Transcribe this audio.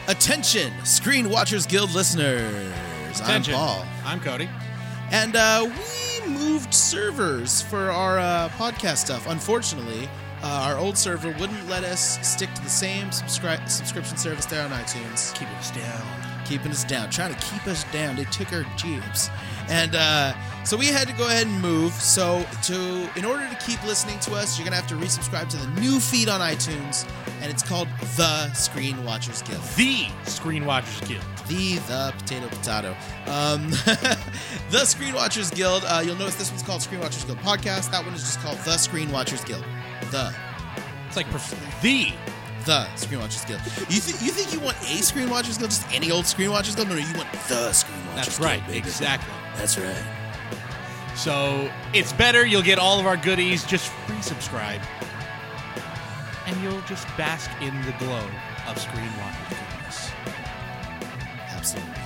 Attention, Screen Watchers Guild listeners. Attention. I'm Paul. I'm Cody. And we moved servers for our podcast stuff. Unfortunately, our old server wouldn't let us stick to the same subscription service there on iTunes. Keeping us down. Keeping us down. Trying to keep us down. They took our jibs. And so we had to go ahead and move. So in order to keep listening to us, you're going to have to resubscribe to the new feed on iTunes. And it's called The Screen Watchers Guild. The Screen Watchers Guild. The potato. The Screen Watchers Guild. You'll notice this one's called Screen Watchers Guild Podcast. That one is just called The Screen Watchers Guild. It's like The Screen Watchers Guild. You think you want a Screen Watchers Guild, just any old Screen Watchers Guild? No, you want the Screen Watchers That's Guild. right, baby. exactly. That's right. So it's better. You'll get all of our goodies. Just resubscribe. And you'll just bask in the glow of Screen Watchers goodness. Absolutely.